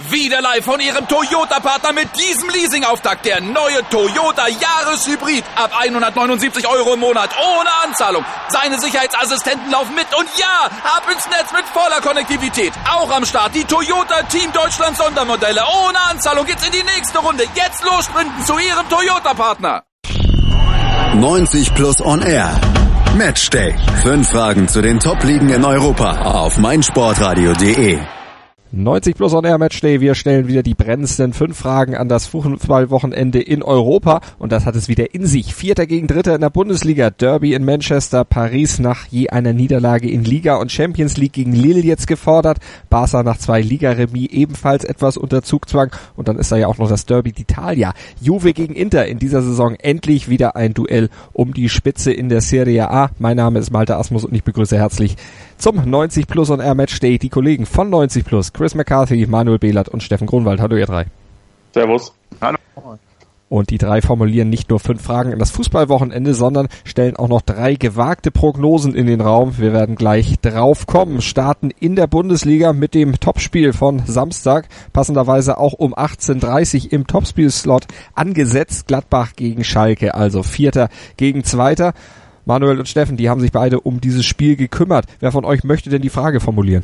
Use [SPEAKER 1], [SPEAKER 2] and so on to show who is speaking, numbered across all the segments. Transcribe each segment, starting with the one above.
[SPEAKER 1] Wieder live von Ihrem Toyota-Partner mit diesem Leasing-Auftakt. Der neue Toyota Jahreshybrid. Ab 179 € im Monat. Ohne Anzahlung. Seine Sicherheitsassistenten laufen mit. Und ja, ab ins Netz mit voller Konnektivität. Auch am Start die Toyota Team Deutschland Sondermodelle. Ohne Anzahlung geht's in die nächste Runde. Jetzt los sprinten zu Ihrem Toyota-Partner.
[SPEAKER 2] 90 Plus on Air. Matchday. 5 Fragen zu den Top-Ligen in Europa auf meinsportradio.de.
[SPEAKER 3] 90 Plus on Air Matchday. Wir stellen wieder die brennendsten 5 Fragen an das Fußballwochenende in Europa. Und das hat es wieder in sich. Vierter gegen Dritter in der Bundesliga. Derby in Manchester. Paris nach je einer Niederlage in Liga und Champions League gegen Lille jetzt gefordert. Barca nach 2 Liga-Remis ebenfalls etwas unter Zugzwang. Und dann ist da ja auch noch das Derby d'Italia. Juve gegen Inter in dieser Saison endlich wieder ein Duell um die Spitze in der Serie A. Mein Name ist Malte Asmus und ich begrüße herzlich zum 90 Plus on Air Matchday die Kollegen von 90 Plus, Chris McCarthy, Manuel Behlert und Steffen Grunwald. Hallo ihr drei.
[SPEAKER 4] Servus. Hallo.
[SPEAKER 3] Und die drei formulieren nicht nur 5 Fragen an das Fußballwochenende, sondern stellen auch noch 3 gewagte Prognosen in den Raum. Wir werden gleich drauf kommen. Starten in der Bundesliga mit dem Topspiel von Samstag. Passenderweise auch um 18:30 Uhr im Topspielslot angesetzt. Gladbach gegen Schalke, also Vierter gegen Zweiter. Manuel und Steffen, die haben sich beide um dieses Spiel gekümmert. Wer von euch möchte denn die Frage formulieren?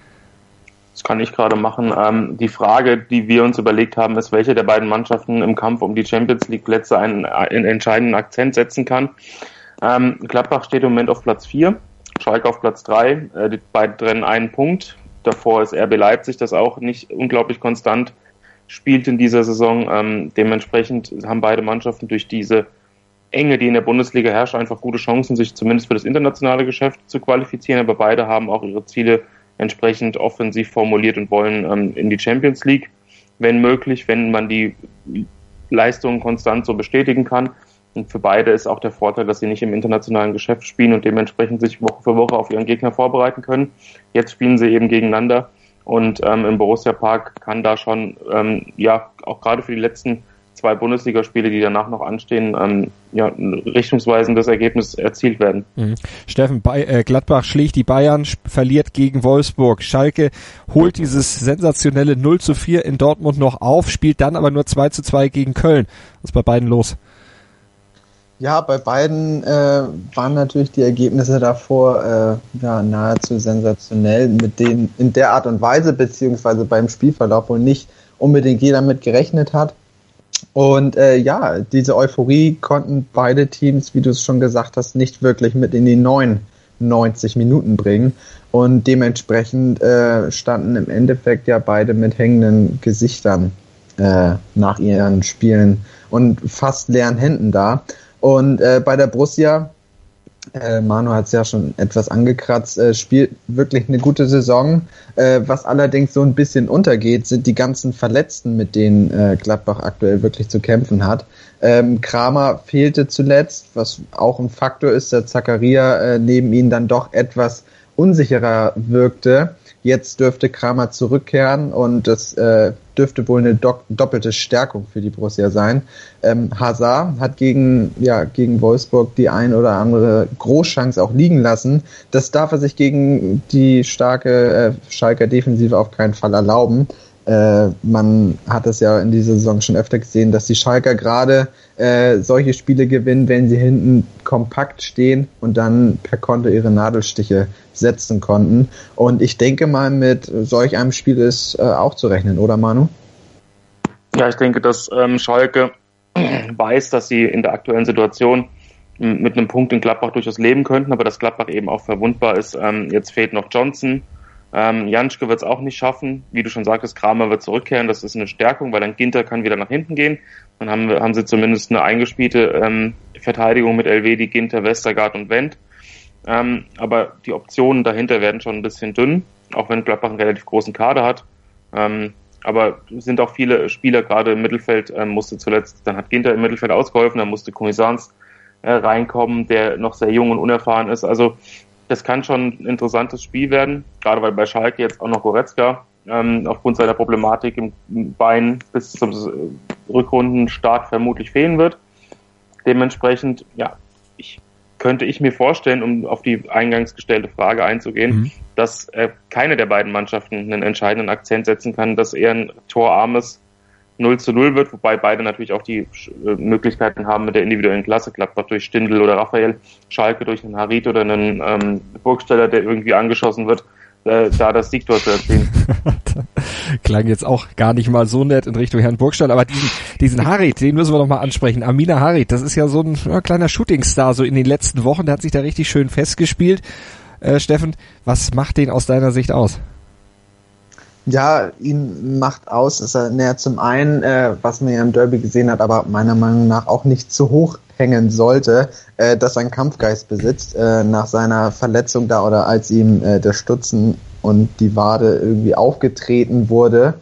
[SPEAKER 4] Das kann ich gerade machen. Die Frage, die wir uns überlegt haben, ist, welche der beiden Mannschaften im Kampf um die Champions League Plätze einen entscheidenden Akzent setzen kann. Gladbach steht im Moment auf Platz 4, Schalke auf Platz 3. Die beiden trennen einen Punkt. Davor ist RB Leipzig, das auch nicht unglaublich konstant spielt in dieser Saison. Dementsprechend haben beide Mannschaften durch diese Enge, die in der Bundesliga herrscht, einfach gute Chancen, sich zumindest für das internationale Geschäft zu qualifizieren. Aber beide haben auch ihre Ziele entsprechend offensiv formuliert und wollen in die Champions League, wenn möglich, wenn man die Leistungen konstant so bestätigen kann. Und für beide ist auch der Vorteil, dass sie nicht im internationalen Geschäft spielen und dementsprechend sich Woche für Woche auf ihren Gegner vorbereiten können. Jetzt spielen sie eben gegeneinander und im Borussia Park kann da schon, auch gerade für die letzten 2 Bundesligaspiele, die danach noch anstehen, ein richtungsweisendes Ergebnis erzielt werden.
[SPEAKER 3] Steffen, Gladbach schlägt die Bayern, verliert gegen Wolfsburg. Schalke holt dieses sensationelle 0:4 in Dortmund noch auf, spielt dann aber nur 2:2 gegen Köln. Was ist bei beiden los?
[SPEAKER 5] Ja, bei beiden waren natürlich die Ergebnisse davor nahezu sensationell, mit denen in der Art und Weise, beziehungsweise beim Spielverlauf wohl nicht unbedingt jeder mit gerechnet hat. Und diese Euphorie konnten beide Teams, wie du es schon gesagt hast, nicht wirklich mit in die 90 Minuten bringen. Und dementsprechend standen im Endeffekt ja beide mit hängenden Gesichtern nach ihren Spielen und fast leeren Händen da. Und bei der Borussia, Manu hat es ja schon etwas angekratzt, spielt wirklich eine gute Saison. Was allerdings so ein bisschen untergeht, sind die ganzen Verletzten, mit denen Gladbach aktuell wirklich zu kämpfen hat. Kramer fehlte zuletzt, was auch ein Faktor ist, dass Zakaria neben ihnen dann doch etwas unsicherer wirkte. Jetzt dürfte Kramer zurückkehren und das dürfte wohl eine doppelte Stärkung für die Borussia sein. Hazard hat gegen Wolfsburg die ein oder andere Großchance auch liegen lassen. Das darf er sich gegen die starke Schalker Defensive auf keinen Fall erlauben. Man hat es ja in dieser Saison schon öfter gesehen, dass die Schalker gerade solche Spiele gewinnen, wenn sie hinten kompakt stehen und dann per Konter ihre Nadelstiche setzen konnten. Und ich denke mal, mit solch einem Spiel ist auch zu rechnen, oder Manu?
[SPEAKER 4] Ja, ich denke, dass Schalke weiß, dass sie in der aktuellen Situation mit einem Punkt in Gladbach durchaus leben könnten, aber dass Gladbach eben auch verwundbar ist. Jetzt fehlt noch Johnson. Janschke wird es auch nicht schaffen. Wie du schon sagtest, Kramer wird zurückkehren. Das ist eine Stärkung, weil dann Ginter kann wieder nach hinten gehen. Dann haben sie zumindest eine eingespielte Verteidigung mit Elvedi, Ginter, Westergaard und Wendt. Aber die Optionen dahinter werden schon ein bisschen dünn, auch wenn Gladbach einen relativ großen Kader hat. Aber es sind auch viele Spieler, gerade im Mittelfeld musste zuletzt, dann hat Ginter im Mittelfeld ausgeholfen, dann musste Cuisance reinkommen, der noch sehr jung und unerfahren ist. Also das kann schon ein interessantes Spiel werden, gerade weil bei Schalke jetzt auch noch Goretzka aufgrund seiner Problematik im Bein bis zum Rückrundenstart vermutlich fehlen wird. Dementsprechend, könnte ich mir vorstellen, um auf die eingangs gestellte Frage einzugehen, dass keine der beiden Mannschaften einen entscheidenden Akzent setzen kann, dass eher ein torarmes 0:0 wird, wobei beide natürlich auch die Möglichkeiten haben mit der individuellen Klasse, Gladbach durch Stindl oder Raphael, Schalke durch einen Harit oder einen Burgstaller, der irgendwie angeschossen wird, da das Siegtor zu erzielen.
[SPEAKER 3] Klang jetzt auch gar nicht mal so nett in Richtung Herrn Burgstaller, aber diesen Harit, den müssen wir noch mal ansprechen. Amina Harit, das ist ja so ein kleiner Shootingstar so in den letzten Wochen, der hat sich da richtig schön festgespielt. Steffen, was macht den aus deiner Sicht aus?
[SPEAKER 5] Ja, ihn macht aus, dass er zum einen, was man ja im Derby gesehen hat, aber meiner Meinung nach auch nicht zu hoch hängen sollte, dass er einen Kampfgeist besitzt nach seiner Verletzung da oder als ihm der Stutzen und die Wade irgendwie aufgetreten wurde.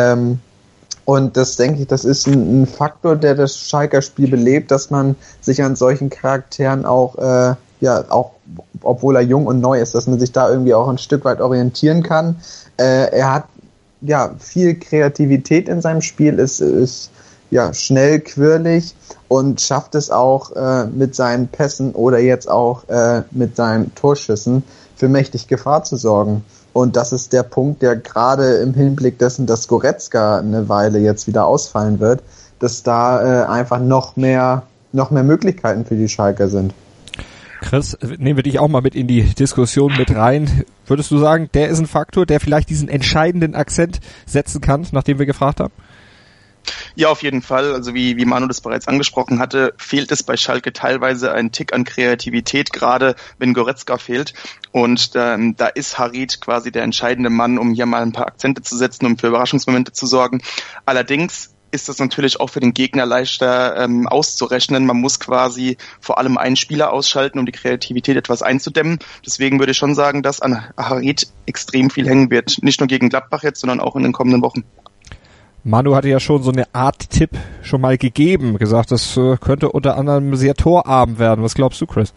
[SPEAKER 5] Und das denke ich, das ist ein Faktor, der das Schalker Spiel belebt, dass man sich an solchen Charakteren auch, auch obwohl er jung und neu ist, dass man sich da irgendwie auch ein Stück weit orientieren kann. Er hat viel Kreativität in seinem Spiel, ist schnell, quirlig und schafft es auch mit seinen Pässen oder jetzt auch mit seinen Torschüssen für mächtig Gefahr zu sorgen. Und das ist der Punkt, der gerade im Hinblick dessen, dass Goretzka eine Weile jetzt wieder ausfallen wird, dass da einfach noch mehr Möglichkeiten für die Schalker sind.
[SPEAKER 3] Chris, nehmen wir dich auch mal mit in die Diskussion mit rein. Würdest du sagen, der ist ein Faktor, der vielleicht diesen entscheidenden Akzent setzen kann, nachdem wir gefragt haben?
[SPEAKER 6] Ja, auf jeden Fall. Also wie Manu das bereits angesprochen hatte, fehlt es bei Schalke teilweise ein Tick an Kreativität, gerade wenn Goretzka fehlt. Und da ist Harit quasi der entscheidende Mann, um hier mal ein paar Akzente zu setzen, um für Überraschungsmomente zu sorgen. Allerdings ist das natürlich auch für den Gegner leichter auszurechnen. Man muss quasi vor allem einen Spieler ausschalten, um die Kreativität etwas einzudämmen. Deswegen würde ich schon sagen, dass an Harit extrem viel hängen wird. Nicht nur gegen Gladbach jetzt, sondern auch in den kommenden Wochen.
[SPEAKER 3] Manu hatte ja schon so eine Art Tipp schon mal gegeben, gesagt, das könnte unter anderem sehr torarm werden. Was glaubst du, Chris?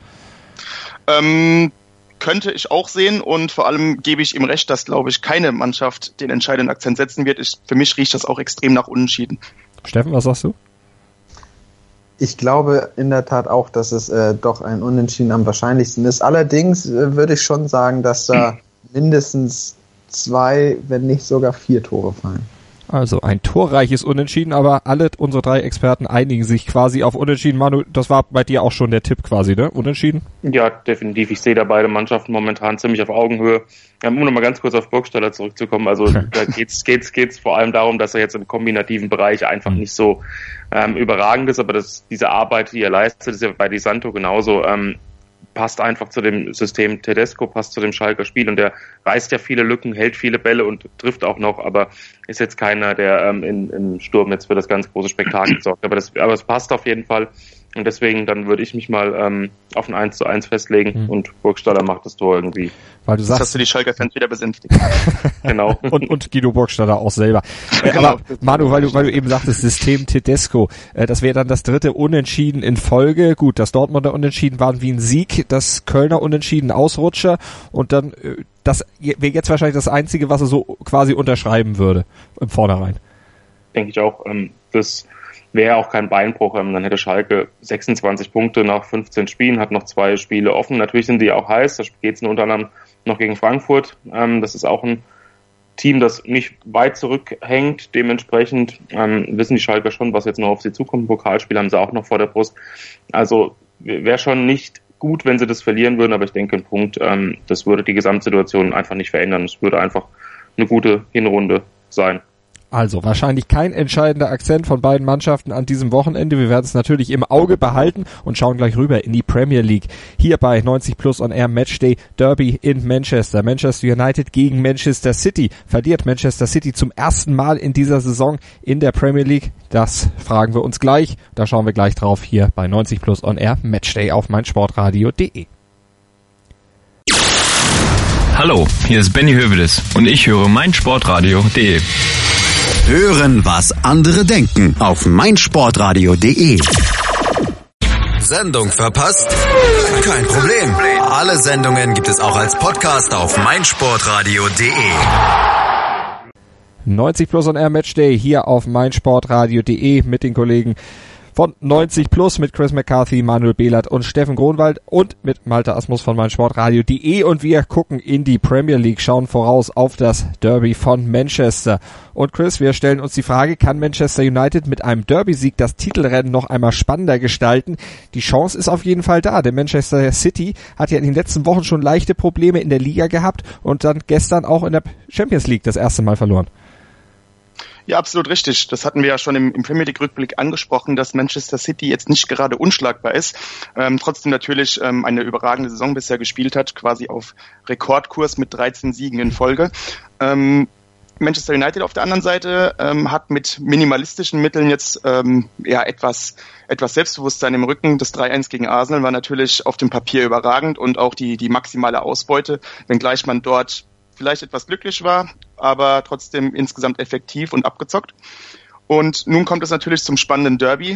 [SPEAKER 6] Könnte ich auch sehen und vor allem gebe ich ihm recht, dass, glaube ich, keine Mannschaft den entscheidenden Akzent setzen wird. Für mich riecht das auch extrem nach Unentschieden.
[SPEAKER 3] Steffen, was sagst du?
[SPEAKER 5] Ich glaube in der Tat auch, dass es doch ein Unentschieden am wahrscheinlichsten ist. Allerdings würde ich schon sagen, dass da mindestens 2, wenn nicht sogar 4 Tore fallen.
[SPEAKER 3] Also ein torreiches Unentschieden, aber alle unsere 3 Experten einigen sich quasi auf Unentschieden. Manu, das war bei dir auch schon der Tipp quasi, ne? Unentschieden?
[SPEAKER 4] Ja, definitiv. Ich sehe da beide Mannschaften momentan ziemlich auf Augenhöhe. Um noch mal ganz kurz auf Burgstaller zurückzukommen. Also da geht's vor allem darum, dass er jetzt im kombinativen Bereich einfach nicht so überragend ist, aber diese Arbeit, die er leistet, ist ja bei Di Santo genauso. Passt einfach zu dem System Tedesco, passt zu dem Schalker Spiel und der reißt ja viele Lücken, hält viele Bälle und trifft auch noch, aber ist jetzt keiner, der im Sturm jetzt für das ganz große Spektakel sorgt. Aber es passt auf jeden Fall und deswegen dann würde ich mich mal auf ein 1:1 festlegen und Burgstaller macht das Tor irgendwie.
[SPEAKER 3] Weil du sagst,
[SPEAKER 6] hast du die Schalker-Fans wieder besänftigt.
[SPEAKER 4] Genau.
[SPEAKER 3] und Guido Burgstaller auch selber. Aber Manu, weil du eben sagtest, System Tedesco, das wäre dann das 3. Unentschieden in Folge. Gut, das Dortmunder Unentschieden war wie ein Sieg, das Kölner Unentschieden Ausrutscher und dann das wäre jetzt wahrscheinlich das Einzige, was er so quasi unterschreiben würde im Vornherein.
[SPEAKER 4] Denke ich auch. Das wäre auch kein Beinbruch. Dann hätte Schalke 26 Punkte nach 15 Spielen, hat noch 2 Spiele offen. Natürlich sind die auch heiß. Da geht es unter anderem noch gegen Frankfurt. Das ist auch ein Team, das nicht weit zurückhängt. Dementsprechend wissen die Schalker schon, was jetzt noch auf sie zukommt. Pokalspiel haben sie auch noch vor der Brust. Also wäre schon nicht gut, wenn sie das verlieren würden, aber ich denke, ein Punkt, das würde die Gesamtsituation einfach nicht verändern. Es würde einfach eine gute Hinrunde sein.
[SPEAKER 3] Also wahrscheinlich kein entscheidender Akzent von beiden Mannschaften an diesem Wochenende. Wir werden es natürlich im Auge behalten und schauen gleich rüber in die Premier League. Hier bei 90 Plus on Air Matchday Derby in Manchester. Manchester United gegen Manchester City. Verliert Manchester City zum ersten Mal in dieser Saison in der Premier League? Das fragen wir uns gleich. Da schauen wir gleich drauf hier bei 90 Plus on Air Matchday auf meinsportradio.de.
[SPEAKER 7] Hallo, hier ist Benny Hövedes und ich höre meinsportradio.de.
[SPEAKER 2] Hören, was andere denken auf meinsportradio.de. Sendung verpasst? Kein Problem. Alle Sendungen gibt es auch als Podcast auf meinsportradio.de.
[SPEAKER 3] 90 Plus on Air Matchday hier auf meinsportradio.de mit den Kollegen von 90 Plus mit Chris McCarthy, Manuel Behlert und Steffen Gronwald und mit Malte Asmus von meinsportradio.de, und wir gucken in die Premier League, schauen voraus auf das Derby von Manchester. Und Chris, wir stellen uns die Frage, kann Manchester United mit einem Derby-Sieg das Titelrennen noch einmal spannender gestalten? Die Chance ist auf jeden Fall da, denn Manchester City hat ja in den letzten Wochen schon leichte Probleme in der Liga gehabt und dann gestern auch in der Champions League das erste Mal verloren.
[SPEAKER 6] Ja, absolut richtig. Das hatten wir ja schon im Premier League-Rückblick angesprochen, dass Manchester City jetzt nicht gerade unschlagbar ist. Trotzdem natürlich eine überragende Saison bisher gespielt hat, quasi auf Rekordkurs mit 13 Siegen in Folge. Manchester United auf der anderen Seite hat mit minimalistischen Mitteln jetzt etwas Selbstbewusstsein im Rücken. Das 3-1 gegen Arsenal war natürlich auf dem Papier überragend und auch die maximale Ausbeute, wenngleich man dort vielleicht etwas glücklich war, aber trotzdem insgesamt effektiv und abgezockt. Und nun kommt es natürlich zum spannenden Derby,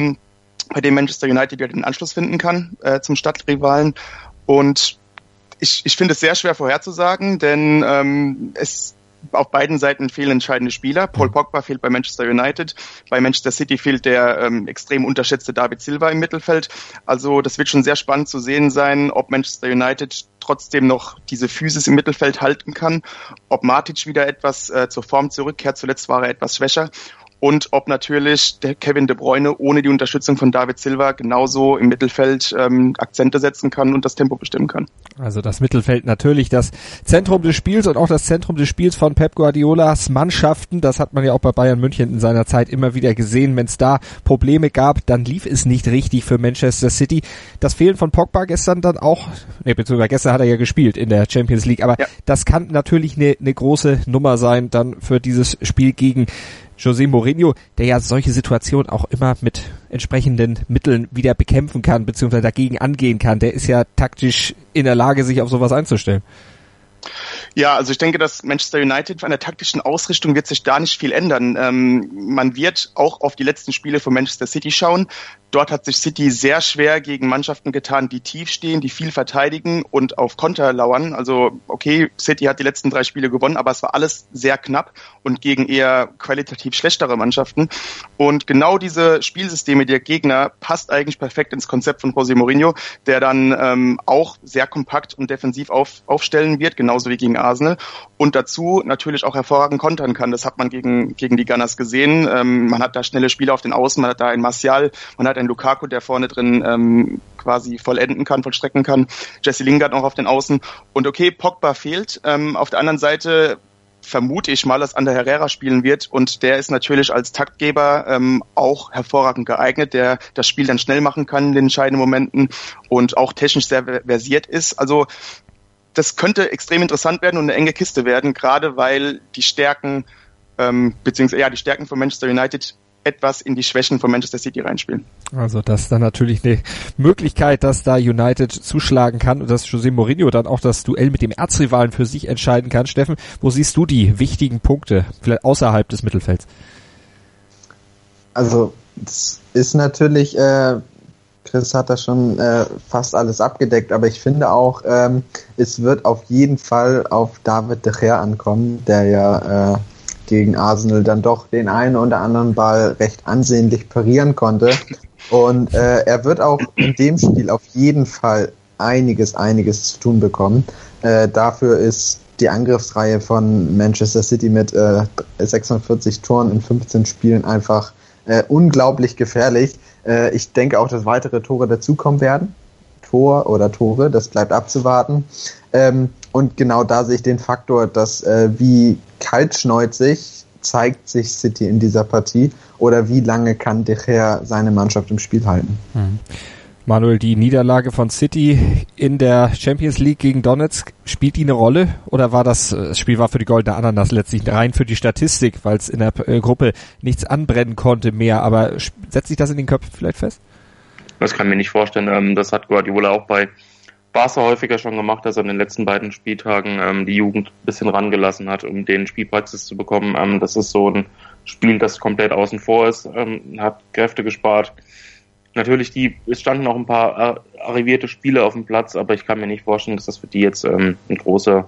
[SPEAKER 6] bei dem Manchester United wieder den Anschluss finden kann zum Stadtrivalen. Und ich finde es sehr schwer vorherzusagen, denn auf beiden Seiten fehlen entscheidende Spieler. Paul Pogba fehlt bei Manchester United. Bei Manchester City fehlt der extrem unterschätzte David Silva im Mittelfeld. Also das wird schon sehr spannend zu sehen sein, ob Manchester United trotzdem noch diese Physis im Mittelfeld halten kann, ob Matic wieder etwas zur Form zurückkehrt. Zuletzt war er etwas schwächer. Und ob natürlich der Kevin De Bruyne ohne die Unterstützung von David Silva genauso im Mittelfeld Akzente setzen kann und das Tempo bestimmen kann.
[SPEAKER 3] Also das Mittelfeld natürlich das Zentrum des Spiels und auch das Zentrum des Spiels von Pep Guardiolas Mannschaften. Das hat man ja auch bei Bayern München in seiner Zeit immer wieder gesehen. Wenn es da Probleme gab, dann lief es nicht richtig für Manchester City. Das Fehlen von Pogba gestern dann auch, beziehungsweise gestern hat er ja gespielt in der Champions League, aber ja, das kann natürlich eine große Nummer sein dann für dieses Spiel gegen José Mourinho, der ja solche Situationen auch immer mit entsprechenden Mitteln wieder bekämpfen kann, beziehungsweise dagegen angehen kann. Der ist ja taktisch in der Lage, sich auf sowas einzustellen.
[SPEAKER 6] Ja, also ich denke, dass Manchester United von der taktischen Ausrichtung wird sich da nicht viel ändern. Man wird auch auf die letzten Spiele von Manchester City schauen. Dort hat sich City sehr schwer gegen Mannschaften getan, die tief stehen, die viel verteidigen und auf Konter lauern. Also okay, City hat die letzten 3 Spiele gewonnen, aber es war alles sehr knapp und gegen eher qualitativ schlechtere Mannschaften. Und genau diese Spielsysteme der Gegner passt eigentlich perfekt ins Konzept von José Mourinho, der dann auch sehr kompakt und defensiv aufstellen wird, genauso wie gegen Arsenal. Und dazu natürlich auch hervorragend kontern kann. Das hat man gegen die Gunners gesehen. Man hat da schnelle Spieler auf den Außen, man hat da einen Martial, man hat einen Lukaku, der vorne drin quasi vollstrecken kann. Jesse Lingard noch auf den Außen. Und okay, Pogba fehlt. Auf der anderen Seite vermute ich mal, dass Ander Herrera spielen wird. Und der ist natürlich als Taktgeber auch hervorragend geeignet, der das Spiel dann schnell machen kann in den entscheidenden Momenten und auch technisch sehr versiert ist. Also das könnte extrem interessant werden und eine enge Kiste werden, gerade weil die Stärken die Stärken von Manchester United etwas in die Schwächen von Manchester City reinspielen.
[SPEAKER 3] Also das ist dann natürlich eine Möglichkeit, dass da United zuschlagen kann und dass José Mourinho dann auch das Duell mit dem Erzrivalen für sich entscheiden kann. Steffen, wo siehst du die wichtigen Punkte, vielleicht außerhalb des Mittelfelds?
[SPEAKER 5] Also das ist natürlich, Chris hat da schon fast alles abgedeckt, aber ich finde auch, es wird auf jeden Fall auf David de Gea ankommen, der ja gegen Arsenal dann doch den einen oder anderen Ball recht ansehnlich parieren konnte. Und er wird auch in dem Spiel auf jeden Fall einiges zu tun bekommen. Dafür ist die Angriffsreihe von Manchester City mit 46 Toren in 15 Spielen einfach unglaublich gefährlich. Ich denke auch, dass weitere Tore dazukommen werden. Tore, das bleibt abzuwarten. Und genau da sehe ich den Faktor, dass wie kaltschnäuzig zeigt sich City in dieser Partie oder wie lange kann De Gea seine Mannschaft im Spiel halten.
[SPEAKER 3] Manuel, die Niederlage von City in der Champions League gegen Donetsk, spielt die eine Rolle oder war das Spiel war für die Goldene Ananas letztlich rein für die Statistik, weil es in der Gruppe nichts anbrennen konnte mehr, aber setzt sich das in den Köpfen vielleicht fest?
[SPEAKER 4] Das kann ich mir nicht vorstellen. Das hat Guardiola auch bei Barca häufiger schon gemacht, dass er in den letzten beiden Spieltagen die Jugend ein bisschen rangelassen hat, um den Spielpraxis zu bekommen. Das ist so ein Spiel, das komplett außen vor ist, hat Kräfte gespart. Natürlich, es standen auch ein paar arrivierte Spieler auf dem Platz, aber ich kann mir nicht vorstellen, dass das für die jetzt eine große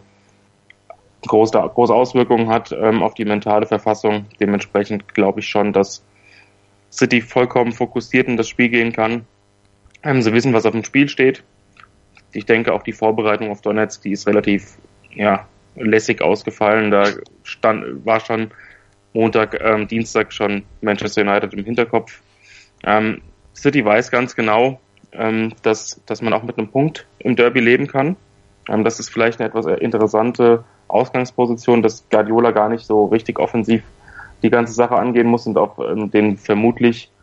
[SPEAKER 4] Auswirkungen hat auf die mentale Verfassung. Dementsprechend glaube ich schon, dass City vollkommen fokussiert in das Spiel gehen kann. Sie wissen, was auf dem Spiel steht. Ich denke, auch die Vorbereitung auf Donetsk, die ist relativ lässig ausgefallen. Da war schon Montag, Dienstag schon Manchester United im Hinterkopf. City weiß ganz genau, dass man auch mit einem Punkt im Derby leben kann. Das ist vielleicht eine etwas interessante Ausgangsposition, dass Guardiola gar nicht so richtig offensiv die ganze Sache angehen muss und auf den vermutlich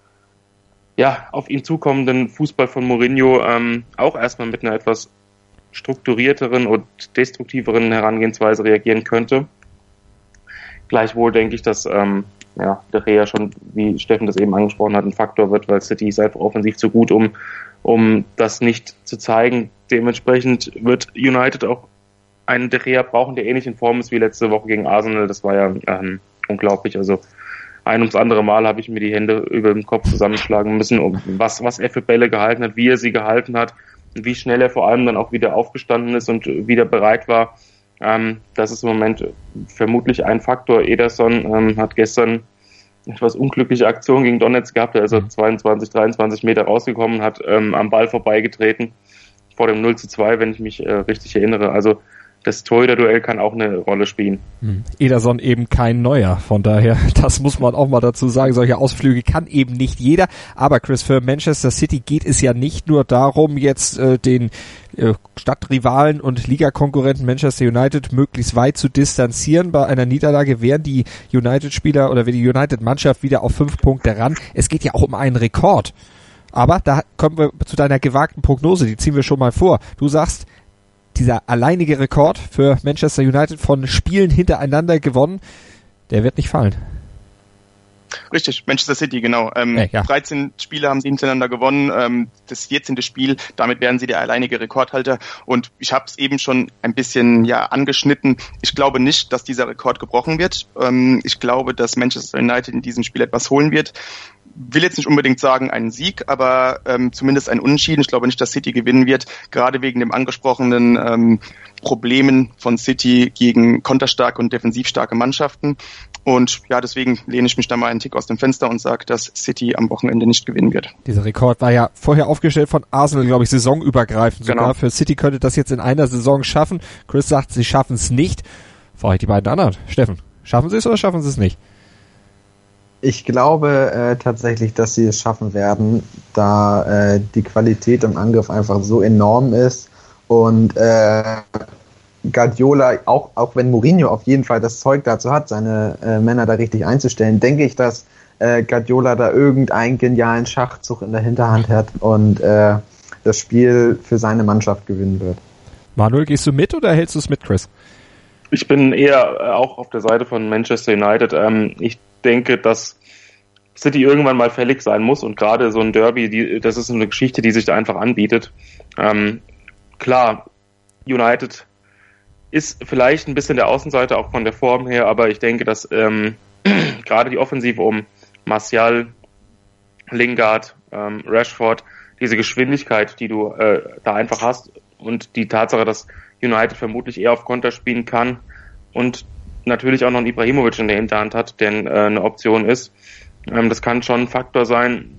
[SPEAKER 4] auf ihn zukommenden Fußball von Mourinho auch erstmal mit einer etwas strukturierteren und destruktiveren Herangehensweise reagieren könnte. Gleichwohl denke ich, dass De Gea schon, wie Steffen das eben angesprochen hat, ein Faktor wird, weil City ist einfach offensiv zu gut, um das nicht zu zeigen. Dementsprechend wird United auch einen De Gea brauchen, der ähnlich in Form ist wie letzte Woche gegen Arsenal. Das war ja unglaublich. Also ein ums andere Mal habe ich mir die Hände über den Kopf zusammenschlagen müssen, was er für Bälle gehalten hat, wie er sie gehalten hat und wie schnell er vor allem dann auch wieder aufgestanden ist und wieder bereit war. Das ist im Moment vermutlich ein Faktor. Ederson hat gestern etwas unglückliche Aktion gegen Donetsk gehabt. Er ist 22, 23 Meter rausgekommen, hat am Ball vorbeigetreten vor dem 0:2, wenn ich mich richtig erinnere. Also das Torhüter-Duell kann auch eine Rolle spielen.
[SPEAKER 3] Ederson eben kein Neuer, von daher, das muss man auch mal dazu sagen, solche Ausflüge kann eben nicht jeder, aber Chris, für Manchester City geht es ja nicht nur darum, jetzt den Stadtrivalen und Ligakonkurrenten Manchester United möglichst weit zu distanzieren. Bei einer Niederlage wären die United-Spieler oder wäre die United-Mannschaft wieder auf 5 Punkte ran. Es geht ja auch um einen Rekord. Aber da kommen wir zu deiner gewagten Prognose, die ziehen wir schon mal vor. Du sagst, dieser alleinige Rekord für Manchester United von Spielen hintereinander gewonnen, der wird nicht fallen.
[SPEAKER 6] Richtig, Manchester City, genau. 13 Spiele haben sie hintereinander gewonnen. Das 14. Spiel, damit werden sie der alleinige Rekordhalter. Und ich habe es eben schon ein bisschen angeschnitten. Ich glaube nicht, dass dieser Rekord gebrochen wird. Ich glaube, dass Manchester United in diesem Spiel etwas holen wird. Will jetzt nicht unbedingt sagen einen Sieg, aber zumindest ein Unentschieden. Ich glaube nicht, dass City gewinnen wird, gerade wegen dem angesprochenen Problemen von City gegen konterstarke und defensivstarke Mannschaften. Und deswegen lehne ich mich da mal einen Tick aus dem Fenster und sage, dass City am Wochenende nicht gewinnen wird.
[SPEAKER 3] Dieser Rekord war ja vorher aufgestellt von Arsenal, glaube ich, saisonübergreifend. Genau. Sogar für City könnte das jetzt in einer Saison schaffen. Chris sagt, sie schaffen es nicht. Frage ich die beiden anderen. Steffen, schaffen sie es oder schaffen sie es nicht?
[SPEAKER 5] Ich glaube tatsächlich, dass sie es schaffen werden, da die Qualität im Angriff einfach so enorm ist und Guardiola, auch wenn Mourinho auf jeden Fall das Zeug dazu hat, seine Männer da richtig einzustellen, denke ich, dass Guardiola da irgendeinen genialen Schachzug in der Hinterhand hat und das Spiel für seine Mannschaft gewinnen wird.
[SPEAKER 3] Manuel, gehst du mit oder hältst du es mit, Chris?
[SPEAKER 4] Ich bin eher auch auf der Seite von Manchester United. Ich denke, dass City irgendwann mal fällig sein muss und gerade so ein Derby, das ist eine Geschichte, die sich da einfach anbietet. Klar, United ist vielleicht ein bisschen der Außenseiter auch von der Form her, aber ich denke, dass gerade die Offensive um Martial, Lingard, Rashford, diese Geschwindigkeit, die du da einfach hast und die Tatsache, dass United vermutlich eher auf Konter spielen kann und natürlich auch noch einen Ibrahimovic in der Hinterhand hat, der eine Option ist. Das kann schon ein Faktor sein.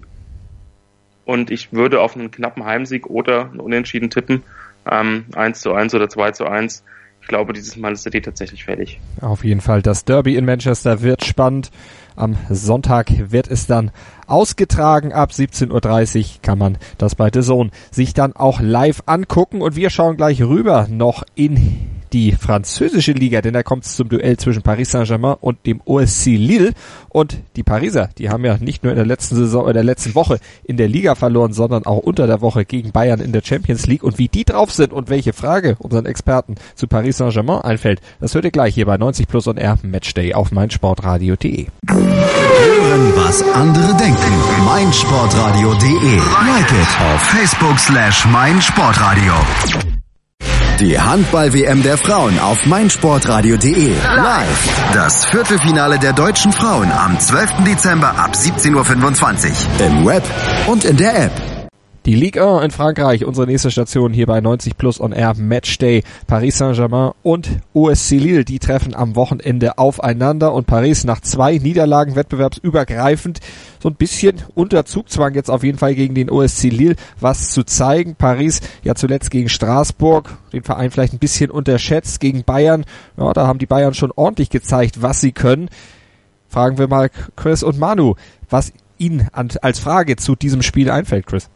[SPEAKER 4] Und ich würde auf einen knappen Heimsieg oder einen Unentschieden tippen. 1:1 oder 2:1. Ich glaube, dieses Mal ist City tatsächlich fällig.
[SPEAKER 3] Auf jeden Fall. Das Derby in Manchester wird spannend. Am Sonntag wird es dann ausgetragen. Ab 17:30 Uhr kann man das bei DAZN sich dann auch live angucken. Und wir schauen gleich rüber noch in die französische Liga, denn da kommt es zum Duell zwischen Paris Saint-Germain und dem OSC Lille. Und die Pariser, die haben ja nicht nur in der letzten Saison oder der letzten Woche in der Liga verloren, sondern auch unter der Woche gegen Bayern in der Champions League. Und wie die drauf sind und welche Frage unseren Experten zu Paris Saint-Germain einfällt, das hört ihr gleich hier bei 90 Plus on Air Matchday auf meinsportradio.de.
[SPEAKER 2] Hören, was andere denken. meinsportradio.de. Like it auf Facebook/meinsportradio. Die Handball-WM der Frauen auf meinsportradio.de. Live. Das Viertelfinale der deutschen Frauen am 12. Dezember ab 17:25 Uhr. Im Web und in der App.
[SPEAKER 3] Die Ligue 1 in Frankreich, unsere nächste Station hier bei 90 Plus on Air Matchday. Paris Saint-Germain und OSC Lille, die treffen am Wochenende aufeinander und Paris nach 2 Niederlagen wettbewerbsübergreifend so ein bisschen unter Zugzwang jetzt auf jeden Fall gegen den OSC Lille was zu zeigen. Paris ja zuletzt gegen Straßburg, den Verein vielleicht ein bisschen unterschätzt, gegen Bayern. Ja, da haben die Bayern schon ordentlich gezeigt, was sie können. Fragen wir mal Chris und Manu, was Ihnen als Frage zu diesem Spiel einfällt, Chris.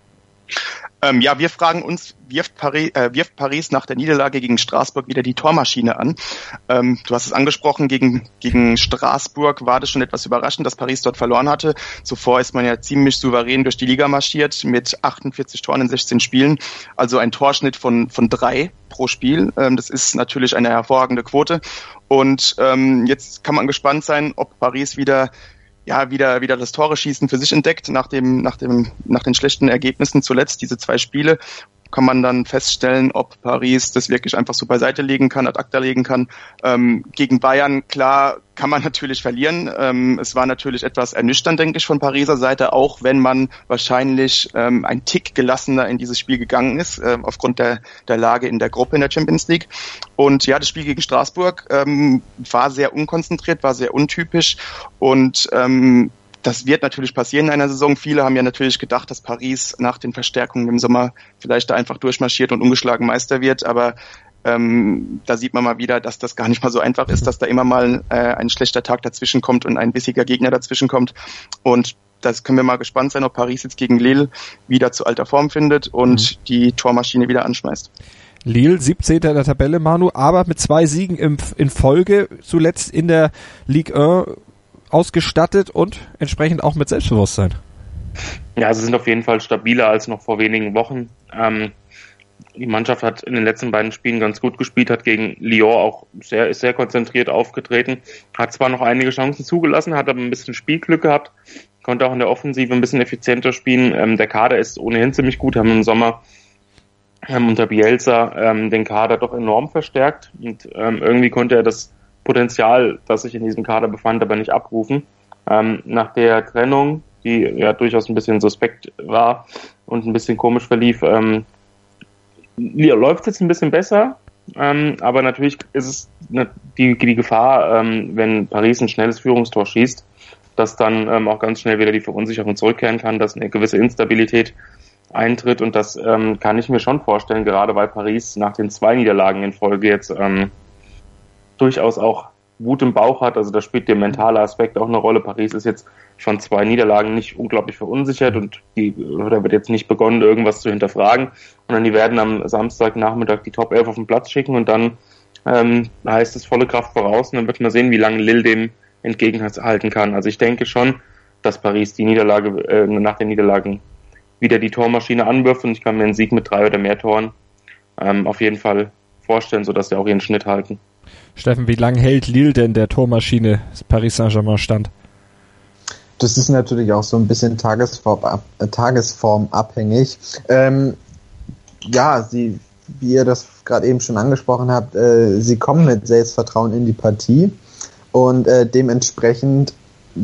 [SPEAKER 6] Wir fragen uns, wirft Paris nach der Niederlage gegen Straßburg wieder die Tormaschine an? Du hast es angesprochen, gegen Straßburg war das schon etwas überraschend, dass Paris dort verloren hatte. Zuvor ist man ja ziemlich souverän durch die Liga marschiert mit 48 Toren in 16 Spielen, also ein Torschnitt von 3 pro Spiel. Das ist natürlich eine hervorragende Quote. Und jetzt kann man gespannt sein, ob Paris wieder das Tore-Schießen für sich entdeckt nach den schlechten Ergebnissen zuletzt, diese 2 Spiele, kann man dann feststellen, ob Paris das wirklich einfach so beiseite legen kann, ad acta legen kann. Gegen Bayern, klar, kann man natürlich verlieren. Es war natürlich etwas ernüchternd, denke ich, von Pariser Seite, auch wenn man wahrscheinlich ein Tick gelassener in dieses Spiel gegangen ist, aufgrund der Lage in der Gruppe in der Champions League. Und ja, das Spiel gegen Straßburg war sehr unkonzentriert, war sehr untypisch und das wird natürlich passieren in einer Saison. Viele haben ja natürlich gedacht, dass Paris nach den Verstärkungen im Sommer vielleicht da einfach durchmarschiert und ungeschlagen Meister wird. Aber da sieht man mal wieder, dass das gar nicht mal so einfach ist, dass da immer mal ein schlechter Tag dazwischen kommt und ein bissiger Gegner dazwischen kommt. Und das können wir mal gespannt sein, ob Paris jetzt gegen Lille wieder zu alter Form findet und die Tormaschine wieder anschmeißt.
[SPEAKER 3] Lille, 17. in der Tabelle, Manu, aber mit 2 Siegen in Folge, zuletzt in der Ligue 1 ausgestattet und entsprechend auch mit Selbstbewusstsein.
[SPEAKER 4] Ja, sie sind auf jeden Fall stabiler als noch vor wenigen Wochen. Die Mannschaft hat in den letzten beiden Spielen ganz gut gespielt, hat gegen Lyon auch sehr konzentriert aufgetreten, hat zwar noch einige Chancen zugelassen, hat aber ein bisschen Spielglück gehabt, konnte auch in der Offensive ein bisschen effizienter spielen. Der Kader ist ohnehin ziemlich gut, haben im Sommer unter Bielsa den Kader doch enorm verstärkt und irgendwie konnte er das Potenzial, das sich in diesem Kader befand, aber nicht abrufen. Nach der Trennung, die ja durchaus ein bisschen suspekt war und ein bisschen komisch verlief, läuft es jetzt ein bisschen besser, aber natürlich ist es die Gefahr, wenn Paris ein schnelles Führungstor schießt, dass dann auch ganz schnell wieder die Verunsicherung zurückkehren kann, dass eine gewisse Instabilität eintritt und das kann ich mir schon vorstellen, gerade weil Paris nach den 2 Niederlagen in Folge jetzt durchaus auch Wut im Bauch hat, also da spielt der mentale Aspekt auch eine Rolle. Paris ist jetzt von 2 Niederlagen nicht unglaublich verunsichert und da wird jetzt nicht begonnen, irgendwas zu hinterfragen, sondern die werden am Samstagnachmittag die Top 11 auf den Platz schicken und dann heißt es volle Kraft voraus und dann wird man sehen, wie lange Lille dem entgegenhalten kann. Also ich denke schon, dass Paris die Niederlage nach den Niederlagen wieder die Tormaschine anwirft und ich kann mir einen Sieg mit 3 oder mehr Toren auf jeden Fall vorstellen, sodass sie auch ihren Schnitt halten.
[SPEAKER 3] Steffen, wie lange hält Lille denn der Tormaschine Paris Saint-Germain stand?
[SPEAKER 5] Das ist natürlich auch so ein bisschen tagesformabhängig. Wie ihr das gerade eben schon angesprochen habt, sie kommen mit Selbstvertrauen in die Partie und dementsprechend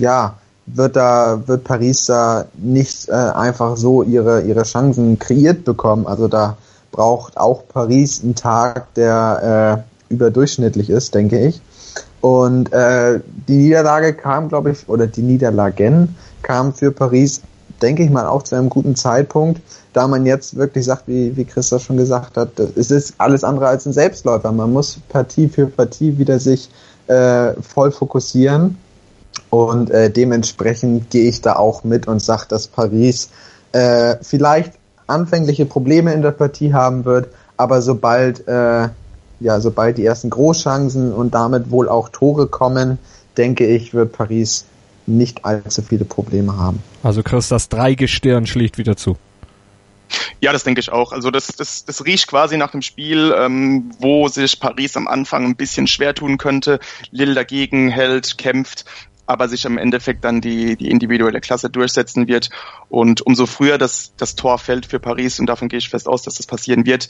[SPEAKER 5] wird Paris da nicht einfach so ihre Chancen kreiert bekommen. Also da braucht auch Paris einen Tag, der überdurchschnittlich ist, denke ich. Und die Niederlage kam, glaube ich, oder die Niederlagen kamen für Paris, denke ich mal, auch zu einem guten Zeitpunkt, da man jetzt wirklich sagt, wie Christoph schon gesagt hat, es ist alles andere als ein Selbstläufer. Man muss Partie für Partie wieder sich voll fokussieren und dementsprechend gehe ich da auch mit und sage, dass Paris vielleicht anfängliche Probleme in der Partie haben wird, aber sobald die ersten Großchancen und damit wohl auch Tore kommen, denke ich, wird Paris nicht allzu viele Probleme haben.
[SPEAKER 3] Also Chris, das Dreigestirn schlägt wieder zu.
[SPEAKER 6] Ja, das denke ich auch. Also das riecht quasi nach dem Spiel, wo sich Paris am Anfang ein bisschen schwer tun könnte. Lille dagegen hält, kämpft, aber sich im Endeffekt dann die individuelle Klasse durchsetzen wird. Und umso früher das Tor fällt für Paris, und davon gehe ich fest aus, dass das passieren wird,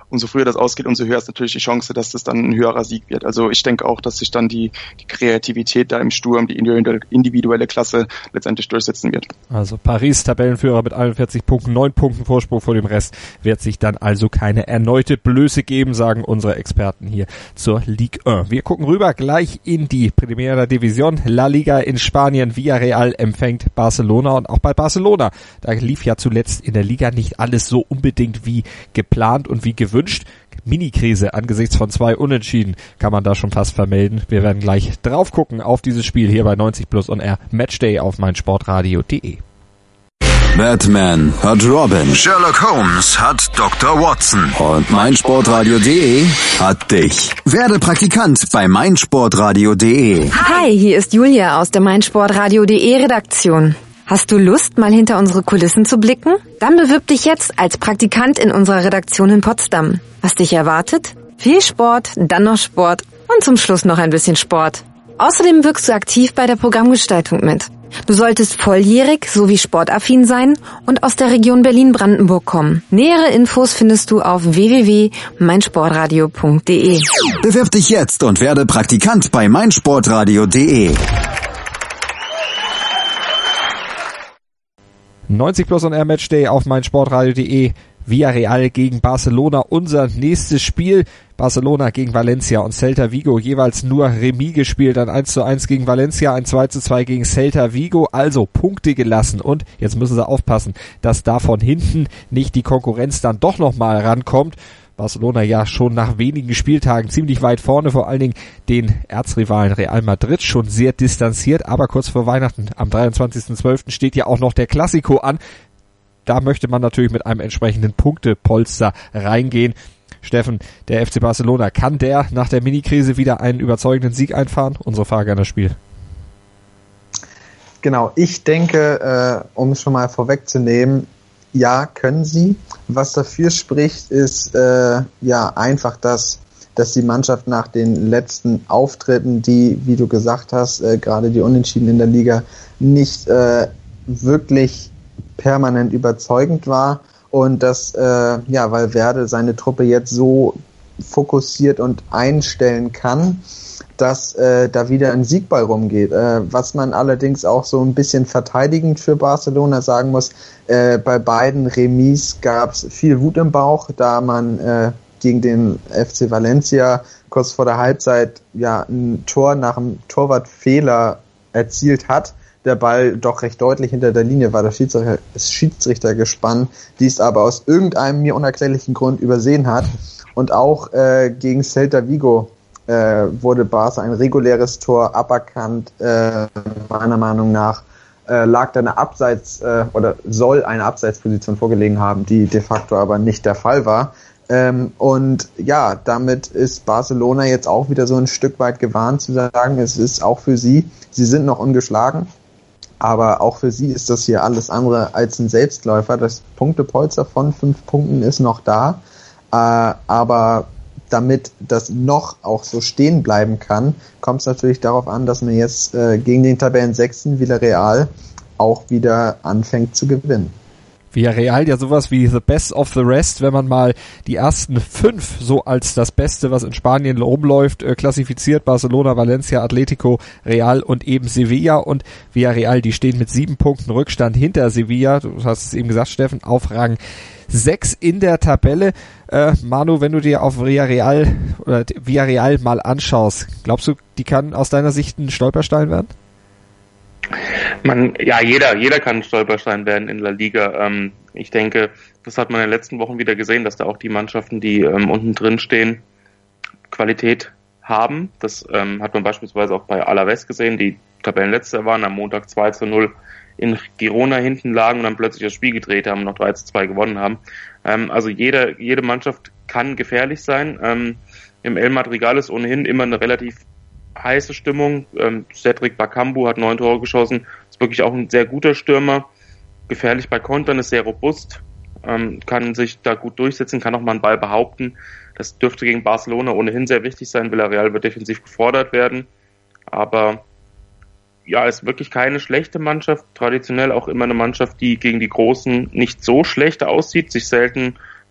[SPEAKER 6] umso früher das ausgeht, umso höher ist natürlich die Chance, dass das dann ein höherer Sieg wird. Also ich denke auch, dass sich dann die Kreativität da im Sturm, die individuelle Klasse letztendlich durchsetzen wird.
[SPEAKER 3] Also Paris, Tabellenführer mit 41 Punkten, 9 Punkten Vorsprung vor dem Rest, wird sich dann also keine erneute Blöße geben, sagen unsere Experten hier zur Ligue 1. Wir gucken rüber gleich in die Primera División, La Liga in Spanien. Villarreal empfängt Barcelona und auch bei Barcelona, da lief ja zuletzt in der Liga nicht alles so unbedingt wie geplant und wie gewünscht. Mini-Krise angesichts von 2 Unentschieden kann man da schon fast vermelden. Wir werden gleich drauf gucken auf dieses Spiel hier bei 90 Plus on Air Matchday auf meinsportradio.de.
[SPEAKER 2] Batman hat Robin, Sherlock Holmes hat Dr. Watson und meinsportradio.de hat dich. Werde Praktikant bei meinsportradio.de.
[SPEAKER 8] Hi, hier ist Julia aus der meinsportradio.de Redaktion. Hast du Lust, mal hinter unsere Kulissen zu blicken? Dann bewirb dich jetzt als Praktikant in unserer Redaktion in Potsdam. Was dich erwartet? Viel Sport, dann noch Sport und zum Schluss noch ein bisschen Sport. Außerdem wirkst du aktiv bei der Programmgestaltung mit. Du solltest volljährig sowie sportaffin sein und aus der Region Berlin-Brandenburg kommen. Nähere Infos findest du auf www.meinsportradio.de.
[SPEAKER 2] Bewirb dich jetzt und werde Praktikant bei meinsportradio.de.
[SPEAKER 3] 90 Plus on Air Matchday auf meinsportradio.de. Villarreal gegen Barcelona, unser nächstes Spiel. Barcelona gegen Valencia und Celta Vigo jeweils nur Remis gespielt, ein 1:1 gegen Valencia, ein 2:2 gegen Celta Vigo, also Punkte gelassen. Und jetzt müssen sie aufpassen, dass da von hinten nicht die Konkurrenz dann doch nochmal rankommt. Barcelona ja schon nach wenigen Spieltagen ziemlich weit vorne, vor allen Dingen den Erzrivalen Real Madrid schon sehr distanziert, aber kurz vor Weihnachten am 23.12. steht ja auch noch der Clasico an. Da möchte man natürlich mit einem entsprechenden Punktepolster reingehen. Steffen, der FC Barcelona, kann der nach der Mini-Krise wieder einen überzeugenden Sieg einfahren? Unsere Frage an das Spiel.
[SPEAKER 5] Genau, ich denke, um es schon mal vorwegzunehmen, ja, können sie. Was dafür spricht, ist einfach, dass die Mannschaft nach den letzten Auftritten, die, wie du gesagt hast, gerade die Unentschieden in der Liga, nicht wirklich permanent überzeugend war und dass Valverde seine Truppe jetzt so fokussiert und einstellen kann, dass da wieder ein Sieg bei rumgeht. Was man allerdings auch so ein bisschen verteidigend für Barcelona sagen muss, bei beiden Remis gab es viel Wut im Bauch, da man gegen den FC Valencia kurz vor der Halbzeit ein Tor nach einem Torwartfehler erzielt hat. Der Ball doch recht deutlich hinter der Linie war, das Schiedsrichtergespann, die es aber aus irgendeinem mir unerklärlichen Grund übersehen hat. Und auch gegen Celta Vigo wurde Barca ein reguläres Tor aberkannt. Meiner Meinung nach lag da eine oder soll eine Abseitsposition vorgelegen haben, die de facto aber nicht der Fall war. Und damit ist Barcelona jetzt auch wieder so ein Stück weit gewarnt zu sagen, es ist auch für sie sind noch ungeschlagen. Aber auch für sie ist das hier alles andere als ein Selbstläufer. Das Punktepolster von 5 Punkten ist noch da. Aber damit das noch auch so stehen bleiben kann, kommt es natürlich darauf an, dass man jetzt gegen den Tabellensechsten Villarreal auch wieder anfängt zu gewinnen.
[SPEAKER 3] Villarreal ja sowas wie the best of the rest, wenn man mal die ersten 5 so als das Beste, was in Spanien rumläuft, klassifiziert. Barcelona, Valencia, Atletico, Real und eben Sevilla. Und Villarreal, die stehen mit 7 Punkten Rückstand hinter Sevilla. Du hast es eben gesagt, Steffen, auf Rang 6 in der Tabelle. Manu, wenn du dir auf Villarreal mal anschaust, glaubst du, die kann aus deiner Sicht ein Stolperstein werden?
[SPEAKER 4] Jeder kann ein Stolperstein werden in La Liga. Ich denke, das hat man in den letzten Wochen wieder gesehen, dass da auch die Mannschaften, die unten drin stehen, Qualität haben. Das hat man beispielsweise auch bei Alavés gesehen, die Tabellenletzter waren, am Montag 2:0 in Girona hinten lagen und dann plötzlich das Spiel gedreht haben und noch 3:2 gewonnen haben. Also jede Mannschaft kann gefährlich sein. Im El Madrigal ist ohnehin immer eine relativ heiße Stimmung. Cedric Bakambu hat 9 Tore geschossen, ist wirklich auch ein sehr guter Stürmer, gefährlich bei Kontern, ist sehr robust, kann sich da gut durchsetzen, kann auch mal einen Ball behaupten. Das dürfte gegen Barcelona ohnehin sehr wichtig sein. Villarreal wird defensiv gefordert werden, aber ist wirklich keine schlechte Mannschaft, traditionell auch immer eine Mannschaft, die gegen die Großen nicht so schlecht aussieht, sich selten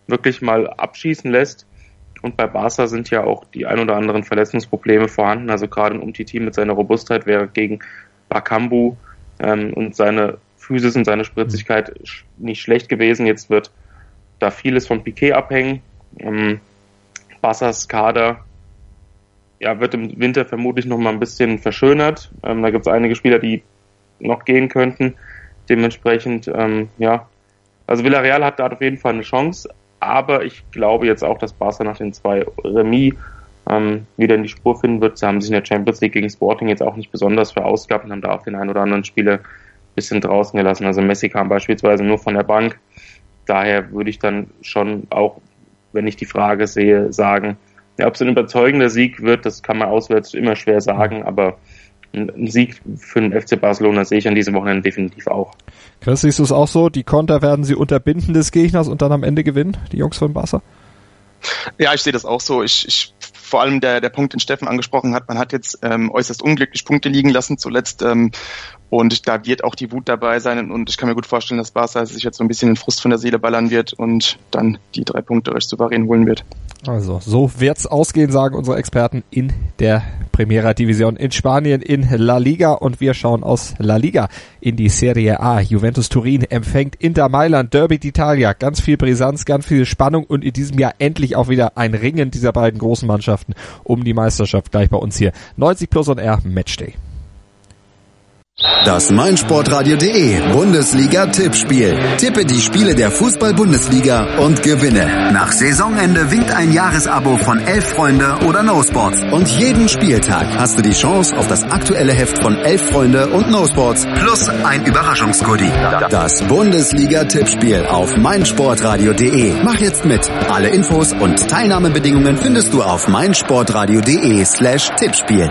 [SPEAKER 4] wirklich mal abschießen lässt. Und bei Barca sind ja auch die ein oder anderen Verletzungsprobleme vorhanden. Also gerade ein Umtiti mit seiner Robustheit wäre gegen Bakambu und seine Physis und seine Spritzigkeit nicht schlecht gewesen. Jetzt wird da vieles von Piqué abhängen. Barcas Kader wird im Winter vermutlich noch mal ein bisschen verschönert. Da gibt es einige Spieler, die noch gehen könnten. Dementsprechend, also Villarreal hat da auf jeden Fall eine Chance. Aber ich glaube jetzt auch, dass Barca nach den 2 Remis wieder in die Spur finden wird. Sie haben sich in der Champions League gegen Sporting jetzt auch nicht besonders verausgabt und haben da auch den einen oder anderen Spieler ein bisschen draußen gelassen. Also Messi kam beispielsweise nur von der Bank. Daher würde ich dann schon auch, wenn ich die Frage sehe, sagen, ob es ein überzeugender Sieg wird, das kann man auswärts immer schwer sagen, aber ein Sieg für den FC Barcelona sehe ich an diesem Wochenende definitiv auch.
[SPEAKER 3] Chris, siehst du es auch so? Die Konter werden sie unterbinden des Gegners und dann am Ende gewinnen, die Jungs von Barca?
[SPEAKER 6] Ja, ich sehe das auch so. Vor allem der Punkt, den Steffen angesprochen hat, man hat jetzt äußerst unglücklich Punkte liegen lassen zuletzt und da wird auch die Wut dabei sein und ich kann mir gut vorstellen, dass Barca sich jetzt so ein bisschen den Frust von der Seele ballern wird und dann die 3 Punkte recht souverän holen wird.
[SPEAKER 3] Also, so wird's ausgehen, sagen unsere Experten in der Primera Division in Spanien in La Liga und wir schauen aus La Liga in die Serie A. Juventus Turin empfängt Inter Mailand, Derby d'Italia, ganz viel Brisanz, ganz viel Spannung und in diesem Jahr endlich auch wieder ein Ringen dieser beiden großen Mannschaften um die Meisterschaft gleich bei uns hier. 90 Plus on Air Matchday.
[SPEAKER 2] Das meinsportradio.de Bundesliga-Tippspiel. Tippe die Spiele der Fußball-Bundesliga und gewinne. Nach Saisonende winkt ein Jahresabo von 11 Freunde oder No Sports. Und jeden Spieltag hast du die Chance auf das aktuelle Heft von 11 Freunde und No Sports plus ein Überraschungsgoodie. Das Bundesliga-Tippspiel auf meinsportradio.de. Mach jetzt mit. Alle Infos und Teilnahmebedingungen findest du auf meinsportradio.de/Tippspiel.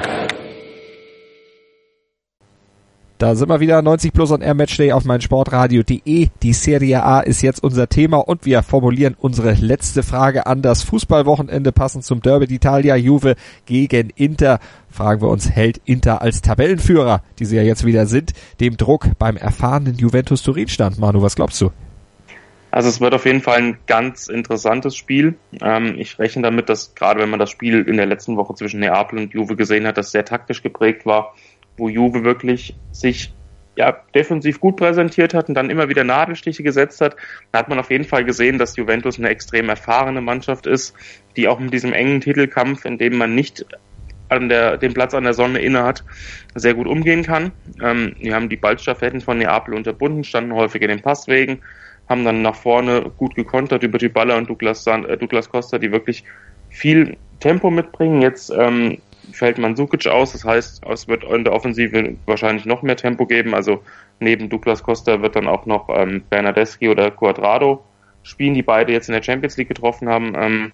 [SPEAKER 3] Da sind wir wieder, 90 Plus on Air Matchday auf meinsportradio.de. Die Serie A ist jetzt unser Thema und wir formulieren unsere letzte Frage an das Fußballwochenende passend zum Derby d'Italia. Juve gegen Inter. Fragen wir uns, hält Inter als Tabellenführer, die sie ja jetzt wieder sind, dem Druck beim erfahrenen Juventus Turin stand? Manu, was glaubst du?
[SPEAKER 4] Also es wird auf jeden Fall ein ganz interessantes Spiel. Ich rechne damit, dass gerade wenn man das Spiel in der letzten Woche zwischen Neapel und Juve gesehen hat, das sehr taktisch geprägt war, wo Juve wirklich sich defensiv gut präsentiert hat und dann immer wieder Nadelstiche gesetzt hat. Da hat man auf jeden Fall gesehen, dass Juventus eine extrem erfahrene Mannschaft ist, die auch mit diesem engen Titelkampf, in dem man nicht den Platz an der Sonne inne hat, sehr gut umgehen kann. Wir haben die Ballstaffetten von Neapel unterbunden, standen häufig in den Passwegen, haben dann nach vorne gut gekontert über Dybala und Douglas Costa, die wirklich viel Tempo mitbringen. Jetzt fällt Mandzukic aus, das heißt, es wird in der Offensive wahrscheinlich noch mehr Tempo geben, also neben Douglas Costa wird dann auch noch Bernardeschi oder Cuadrado spielen, die beide jetzt in der Champions League getroffen haben.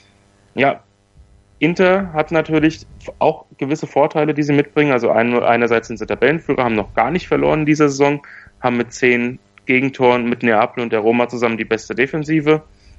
[SPEAKER 4] Inter hat natürlich auch gewisse Vorteile, die sie mitbringen, also einerseits sind sie Tabellenführer, haben noch gar nicht verloren in dieser Saison, haben mit 10 Gegentoren mit Neapel und der Roma zusammen die beste Defensive.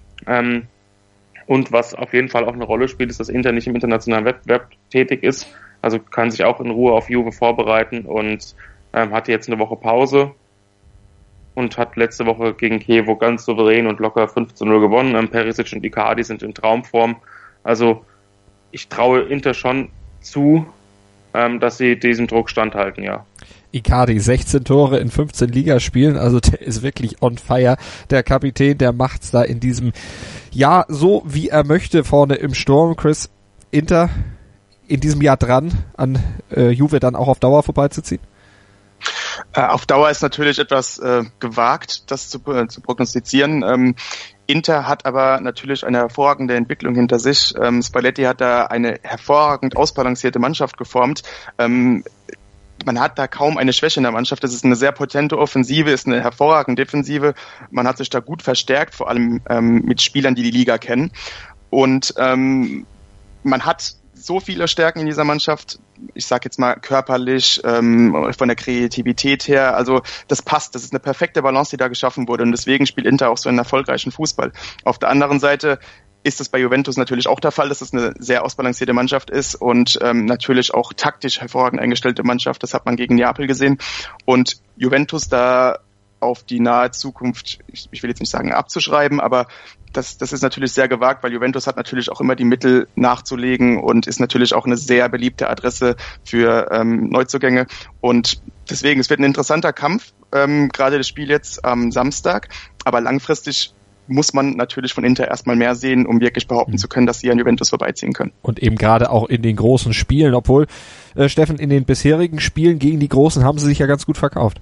[SPEAKER 4] Und was auf jeden Fall auch eine Rolle spielt, ist, dass Inter nicht im internationalen Wettbewerb tätig ist. Also kann sich auch in Ruhe auf Juve vorbereiten und hatte jetzt eine Woche Pause und hat letzte Woche gegen Chievo ganz souverän und locker 5-0 gewonnen. Perisic und Icardi sind in Traumform. Also ich traue Inter schon zu, dass sie diesem Druck standhalten, ja.
[SPEAKER 3] Icardi, 16 Tore in 15 Ligaspielen, also der ist wirklich on fire. Der Kapitän, der macht's da in diesem Jahr so, wie er möchte, vorne im Sturm. Chris, Inter in diesem Jahr dran, an Juve dann auch auf Dauer vorbeizuziehen?
[SPEAKER 6] Auf Dauer ist natürlich etwas gewagt, das zu prognostizieren. Inter hat aber natürlich eine hervorragende Entwicklung hinter sich. Spalletti hat da eine hervorragend ausbalancierte Mannschaft geformt. Man hat da kaum eine Schwäche in der Mannschaft. Das ist eine sehr potente Offensive, ist eine hervorragende Defensive. Man hat sich da gut verstärkt, vor allem mit Spielern, die die Liga kennen. Und man hat so viele Stärken in dieser Mannschaft, ich sage jetzt mal körperlich, von der Kreativität her, also das passt, das ist eine perfekte Balance, die da geschaffen wurde und deswegen spielt Inter auch so einen erfolgreichen Fußball. Auf der anderen Seite ist es bei Juventus natürlich auch der Fall, dass es eine sehr ausbalancierte Mannschaft ist und natürlich auch taktisch hervorragend eingestellte Mannschaft, das hat man gegen Neapel gesehen und Juventus da auf die nahe Zukunft, ich will jetzt nicht sagen abzuschreiben, aber das ist natürlich sehr gewagt, weil Juventus hat natürlich auch immer die Mittel nachzulegen und ist natürlich auch eine sehr beliebte Adresse für Neuzugänge. Und deswegen, es wird ein interessanter Kampf, gerade das Spiel jetzt am Samstag, aber langfristig muss man natürlich von Inter erstmal mehr sehen, um wirklich behaupten zu können, dass sie an Juventus vorbeiziehen können.
[SPEAKER 3] Und eben gerade auch in den großen Spielen, obwohl, Steffen, in den bisherigen Spielen gegen die Großen haben sie sich ja ganz gut verkauft.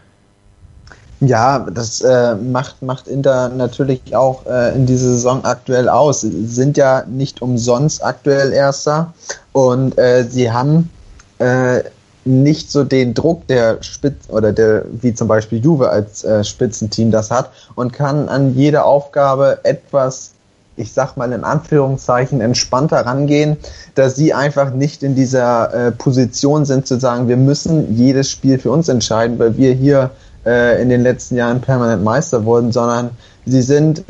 [SPEAKER 5] Ja, das macht Inter natürlich auch in dieser Saison aktuell aus. Sie sind ja nicht umsonst aktuell Erster und sie haben nicht so den Druck der wie zum Beispiel Juve als Spitzenteam das hat und kann an jede Aufgabe etwas, ich sag mal in Anführungszeichen, entspannter rangehen, dass sie einfach nicht in dieser Position sind zu sagen, wir müssen jedes Spiel für uns entscheiden, weil wir hier in den letzten Jahren permanent Meister wurden, sondern sie sind,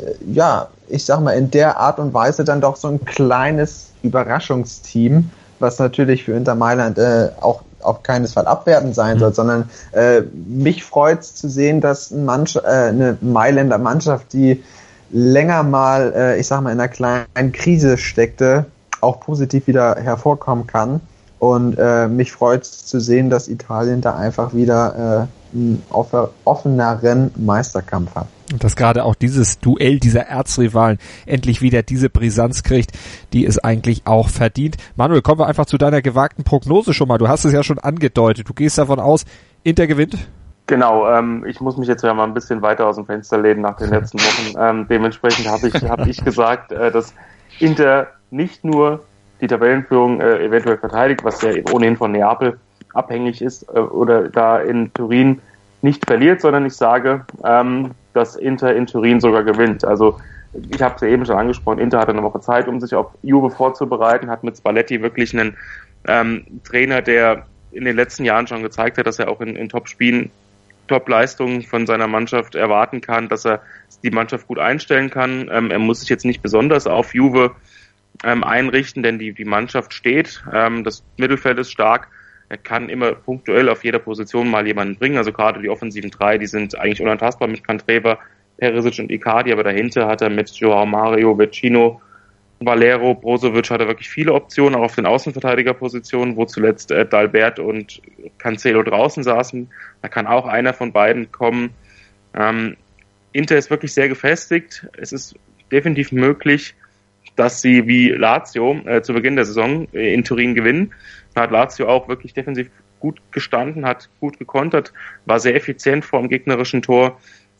[SPEAKER 5] ich sag mal, in der Art und Weise dann doch so ein kleines Überraschungsteam, was natürlich für Inter Mailand auch auf keinen Fall abwertend sein soll, sondern mich freut's zu sehen, dass eine Mailänder Mannschaft, die länger mal, ich sag mal, in einer kleinen Krise steckte, auch positiv wieder hervorkommen kann. Und mich freut's zu sehen, dass Italien da einfach wieder einen offeneren Meisterkampf hat.
[SPEAKER 3] Und dass gerade auch dieses Duell dieser Erzrivalen endlich wieder diese Brisanz kriegt, die es eigentlich auch verdient. Manuel, kommen wir einfach zu deiner gewagten Prognose schon mal. Du hast es ja schon angedeutet. Du gehst davon aus, Inter gewinnt?
[SPEAKER 4] Genau, ich muss mich jetzt ja mal ein bisschen weiter aus dem Fenster lehnen nach den letzten Wochen. Dementsprechend habe ich gesagt, dass Inter nicht nur die Tabellenführung eventuell verteidigt, was ja ohnehin von Neapel abhängig ist, oder da in Turin nicht verliert, sondern ich sage, dass Inter in Turin sogar gewinnt. Also ich habe es ja eben schon angesprochen, Inter hatte eine Woche Zeit, um sich auf Juve vorzubereiten, hat mit Spalletti wirklich einen Trainer, der in den letzten Jahren schon gezeigt hat, dass er auch in Top-Spielen Top-Leistungen von seiner Mannschaft erwarten kann, dass er die Mannschaft gut einstellen kann. Er muss sich jetzt nicht besonders auf Juve einrichten, denn die Mannschaft steht. Das Mittelfeld ist stark. Er kann immer punktuell auf jeder Position mal jemanden bringen. Also gerade die offensiven drei, die sind eigentlich unantastbar mit Candreva, Perisic und Icardi. Aber dahinter hat er mit Joao Mario, Vecino, Valero, Brozovic hat er wirklich viele Optionen, auch auf den Außenverteidigerpositionen, wo zuletzt Dalbert und Cancelo draußen saßen. Da kann auch einer von beiden kommen. Inter ist wirklich sehr gefestigt. Es ist definitiv möglich, dass sie wie Lazio zu Beginn der Saison in Turin gewinnen. Da hat Lazio auch wirklich defensiv gut gestanden, hat gut gekontert, war sehr effizient vor dem gegnerischen Tor.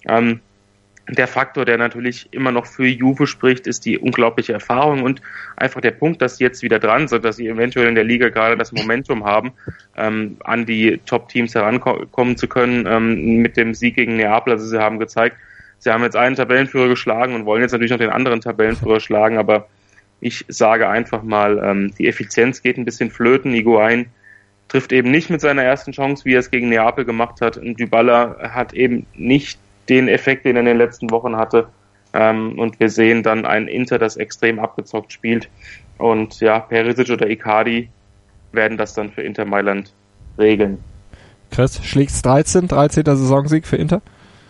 [SPEAKER 4] Der Faktor, der natürlich immer noch für Juve spricht, ist die unglaubliche Erfahrung und einfach der Punkt, dass sie jetzt wieder dran sind, dass sie eventuell in der Liga gerade das Momentum haben, an die Top-Teams herankommen zu können mit dem Sieg gegen Neapel. Also sie haben gezeigt, sie haben jetzt einen Tabellenführer geschlagen und wollen jetzt natürlich noch den anderen Tabellenführer schlagen, aber ich sage einfach mal, die Effizienz geht ein bisschen flöten. Higuaín trifft eben nicht mit seiner ersten Chance, wie er es gegen Neapel gemacht hat. Und Dybala hat eben nicht den Effekt, den er in den letzten Wochen hatte. Und wir sehen dann ein Inter, das extrem abgezockt spielt. Und ja, Perisic oder Icardi werden das dann für Inter Mailand regeln.
[SPEAKER 3] Chris, schlägt's 13. Saisonsieg für Inter?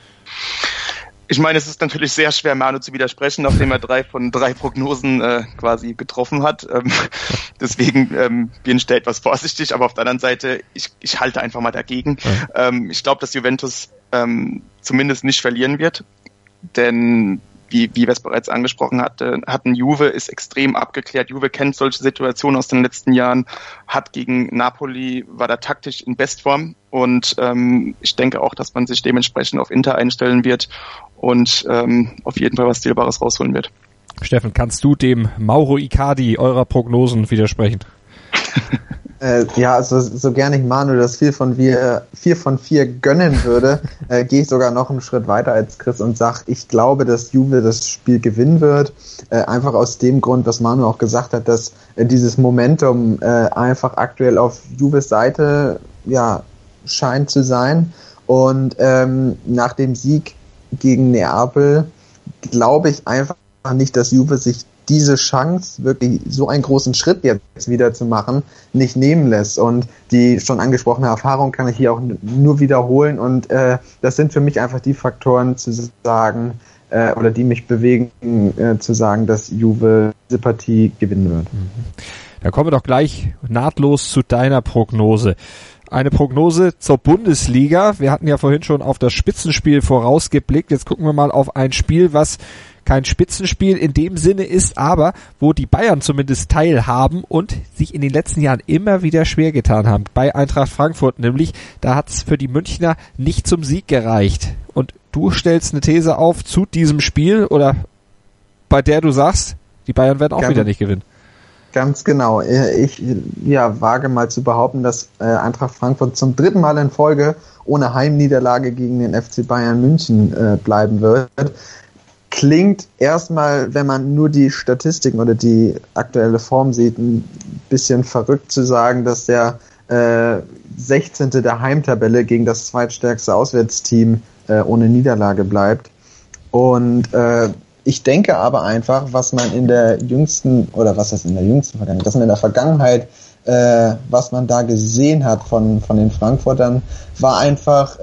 [SPEAKER 6] Ich meine, es ist natürlich sehr schwer, Manu zu widersprechen, nachdem er 3 von 3 Prognosen quasi getroffen hat. Deswegen bin ich da etwas vorsichtig, aber auf der anderen Seite, ich halte einfach mal dagegen. Ja. Ich glaube, dass Juventus zumindest nicht verlieren wird, denn wie wir es bereits angesprochen hatten, Juve ist extrem abgeklärt. Juve kennt solche Situationen aus den letzten Jahren, hat gegen Napoli, war da taktisch in Bestform und ich denke auch, dass man sich dementsprechend auf Inter einstellen wird und auf jeden Fall was Zählbares rausholen wird.
[SPEAKER 3] Steffen, kannst du dem Mauro Icardi eurer Prognosen widersprechen?
[SPEAKER 5] Ja, so gerne ich Manu das 4 von 4 gönnen würde, gehe ich sogar noch einen Schritt weiter als Chris und sage, ich glaube, dass Juve das Spiel gewinnen wird. Einfach aus dem Grund, was Manu auch gesagt hat, dass dieses Momentum einfach aktuell auf Juves Seite scheint zu sein. Und nach dem Sieg gegen Neapel glaube ich einfach nicht, dass Juve sich diese Chance, wirklich so einen großen Schritt jetzt wieder zu machen, nicht nehmen lässt. Und die schon angesprochene Erfahrung kann ich hier auch nur wiederholen. Und das sind für mich einfach die Faktoren zu sagen, oder die mich bewegen, zu sagen, dass Juve diese Partie gewinnen wird.
[SPEAKER 3] Da kommen wir doch gleich nahtlos zu deiner Prognose. Eine Prognose zur Bundesliga. Wir hatten ja vorhin schon auf das Spitzenspiel vorausgeblickt. Jetzt gucken wir mal auf ein Spiel, was kein Spitzenspiel in dem Sinne ist, aber wo die Bayern zumindest teilhaben und sich in den letzten Jahren immer wieder schwer getan haben. Bei Eintracht Frankfurt nämlich, da hat es für die Münchner nicht zum Sieg gereicht. Und du stellst eine These auf zu diesem Spiel oder bei der du sagst, die Bayern werden auch wieder nicht gewinnen.
[SPEAKER 5] Ganz genau. Ich wage mal zu behaupten, dass Eintracht Frankfurt zum 3. Mal in Folge ohne Heimniederlage gegen den FC Bayern München bleiben wird. Klingt erstmal, wenn man nur die Statistiken oder die aktuelle Form sieht, ein bisschen verrückt zu sagen, dass der 16. der Heimtabelle gegen das zweitstärkste Auswärtsteam ohne Niederlage bleibt. Und ich denke aber einfach, was man in der jüngsten Vergangenheit, dass man in der Vergangenheit, was man da gesehen hat von den Frankfurtern, war einfach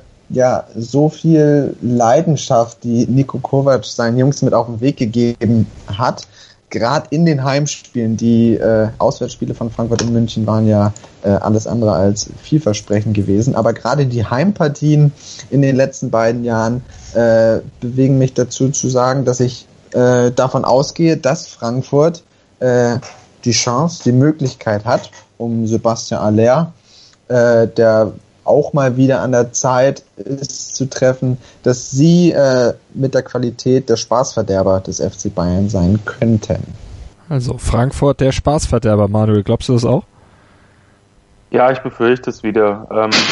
[SPEAKER 5] so viel Leidenschaft, die Niko Kovac seinen Jungs mit auf den Weg gegeben hat. Gerade in den Heimspielen, die Auswärtsspiele von Frankfurt und München waren ja alles andere als vielversprechend gewesen. Aber gerade die Heimpartien in den letzten beiden Jahren bewegen mich dazu zu sagen, dass ich davon ausgehe, dass Frankfurt die Chance, die Möglichkeit hat, um Sebastian Haller, der auch mal wieder an der Zeit ist zu treffen, dass sie mit der Qualität der Spaßverderber des FC Bayern sein könnten.
[SPEAKER 3] Also Frankfurt der Spaßverderber, Manuel, glaubst du das auch?
[SPEAKER 4] Ja, ich befürchte es wieder.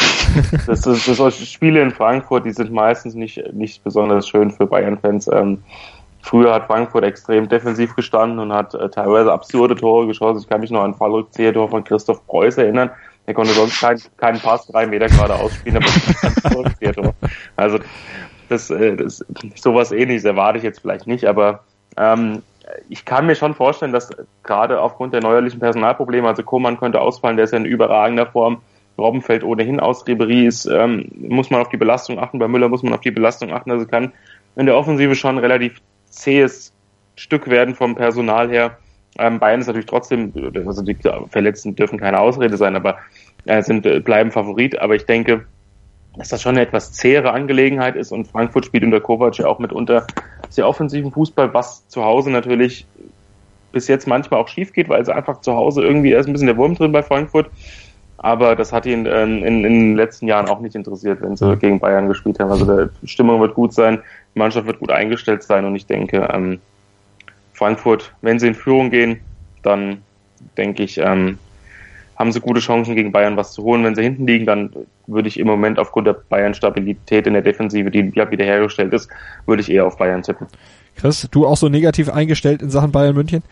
[SPEAKER 4] Solche Spiele in Frankfurt, die sind meistens nicht besonders schön für Bayern-Fans. Früher hat Frankfurt extrem defensiv gestanden und hat teilweise absurde Tore geschossen. Ich kann mich noch an ein Fallrückzieher-Tor von Christoph Preuß erinnern. Er konnte sonst keinen Pass 3 Meter gerade ausspielen, aber ein Fallrückzieher-Tor. Also das sowas Ähnliches erwarte ich jetzt vielleicht nicht, aber ich kann mir schon vorstellen, dass gerade aufgrund der neuerlichen Personalprobleme, also Koman könnte ausfallen, der ist ja in überragender Form, Robben fällt ohnehin aus, Ribéry muss man auf die Belastung achten, bei Müller muss man auf die Belastung achten, also kann in der Offensive schon ein relativ zähes Stück werden vom Personal her. Bayern ist natürlich trotzdem, also die Verletzten dürfen keine Ausrede sein, aber bleiben Favorit, aber ich denke, dass das schon eine etwas zähere Angelegenheit ist und Frankfurt spielt unter Kovac ja auch mitunter sehr offensiven Fußball, was zu Hause natürlich bis jetzt manchmal auch schief geht, weil es einfach zu Hause irgendwie ist ein bisschen der Wurm drin bei Frankfurt, aber das hat ihn in den letzten Jahren auch nicht interessiert, wenn sie gegen Bayern gespielt haben, also die Stimmung wird gut sein, die Mannschaft wird gut eingestellt sein und ich denke, Frankfurt, wenn sie in Führung gehen, dann denke ich, haben sie gute Chancen gegen Bayern was zu holen. Wenn sie hinten liegen, dann würde ich im Moment aufgrund der Bayern-Stabilität in der Defensive, die ja wiederhergestellt ist, würde ich eher auf Bayern tippen.
[SPEAKER 3] Chris, du auch so negativ eingestellt in Sachen Bayern München?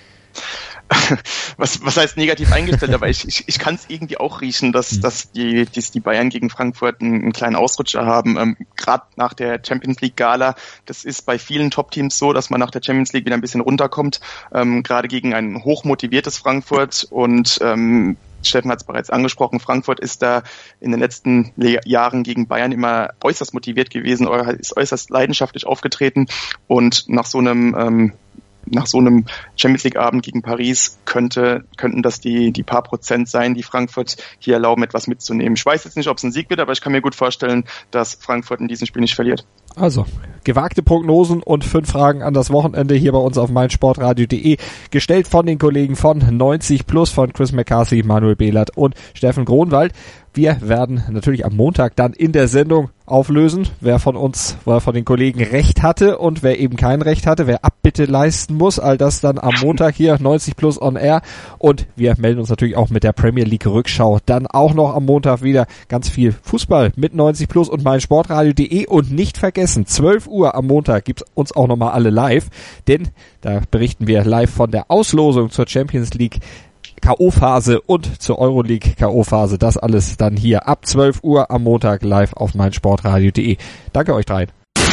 [SPEAKER 6] Was heißt negativ eingestellt, aber ich kann es irgendwie auch riechen, dass die Bayern gegen Frankfurt einen kleinen Ausrutscher haben. Gerade nach der Champions League Gala, das ist bei vielen Top-Teams so, dass man nach der Champions League wieder ein bisschen runterkommt, gerade gegen ein hochmotiviertes Frankfurt und Steffen hat es bereits angesprochen, Frankfurt ist da in den letzten Jahren gegen Bayern immer äußerst motiviert gewesen, ist äußerst leidenschaftlich aufgetreten und nach so einem Champions League Abend gegen Paris könnten das die paar Prozent sein, die Frankfurt hier erlauben, etwas mitzunehmen. Ich weiß jetzt nicht, ob es ein Sieg wird, aber ich kann mir gut vorstellen, dass Frankfurt in diesem Spiel nicht verliert.
[SPEAKER 3] Also, gewagte Prognosen und 5 Fragen an das Wochenende hier bei uns auf meinsportradio.de, gestellt von den Kollegen von 90+, von Chris McCarthy, Manuel Behlert und Steffen Gronwald. Wir werden natürlich am Montag dann in der Sendung auflösen, wer von den Kollegen Recht hatte und wer eben kein Recht hatte, wer Abbitte leisten muss. All das dann am Montag hier 90+ on air. Und wir melden uns natürlich auch mit der Premier League Rückschau. Dann auch noch am Montag wieder ganz viel Fußball mit 90+ und meinsportradio.de. Und nicht vergessen, 12 Uhr am Montag gibt's uns auch nochmal alle live, denn da berichten wir live von der Auslosung zur Champions League K.O.-Phase und zur Euroleague K.O.-Phase. Das alles dann hier ab 12 Uhr am Montag live auf meinsportradio.de. Danke euch dreien.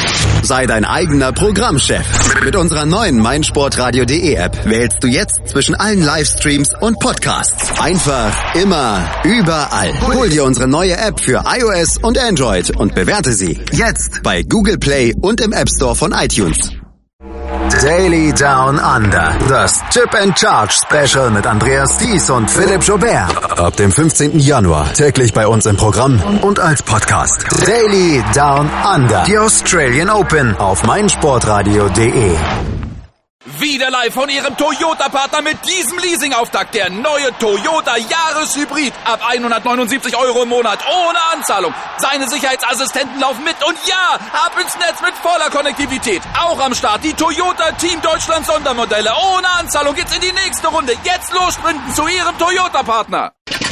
[SPEAKER 2] Sei dein eigener Programmchef. Mit unserer neuen meinsportradio.de App wählst du jetzt zwischen allen Livestreams und Podcasts. Einfach, immer, überall. Hol dir unsere neue App für iOS und Android und bewerte sie jetzt bei Google Play und im App Store von iTunes. Daily Down Under. Das Chip and Charge Special mit Andreas Thies und Philipp Joubert. Ab dem 15. Januar täglich bei uns im Programm und als Podcast. Daily Down Under. Die Australian Open auf meinsportradio.de.
[SPEAKER 1] Wieder live von Ihrem Toyota-Partner mit diesem Leasing-Auftakt. Der neue Toyota Jahreshybrid. Ab 179 € im Monat. Ohne Anzahlung. Seine Sicherheitsassistenten laufen mit. Und ja, ab ins Netz mit voller Konnektivität. Auch am Start die Toyota Team Deutschland Sondermodelle. Ohne Anzahlung geht's in die nächste Runde. Jetzt los sprinten zu Ihrem Toyota-Partner.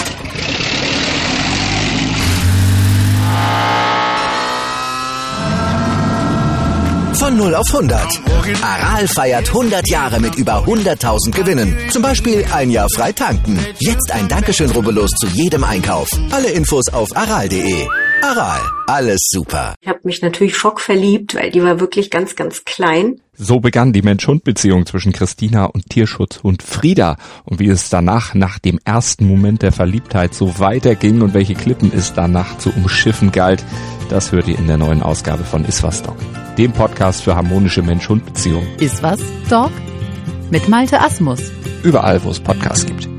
[SPEAKER 9] Von 0 auf 100. Aral feiert 100 Jahre mit über 100.000 Gewinnen. Zum Beispiel ein Jahr frei tanken. Jetzt ein Dankeschön, rubbellos zu jedem Einkauf. Alle Infos auf aral.de. Aral, alles super.
[SPEAKER 10] Ich habe mich natürlich schockverliebt, weil die war wirklich ganz, ganz klein.
[SPEAKER 3] So begann die Mensch-Hund-Beziehung zwischen Christina und Tierschutzhund Frieda. Und wie es danach, nach dem ersten Moment der Verliebtheit, so weiterging und welche Klippen es danach zu umschiffen galt, das hört ihr in der neuen Ausgabe von Iswas Dog, dem Podcast für harmonische Mensch-Hund-Beziehungen.
[SPEAKER 11] Iswas Dog? Mit Malte Asmus.
[SPEAKER 3] Überall, wo es Podcasts gibt.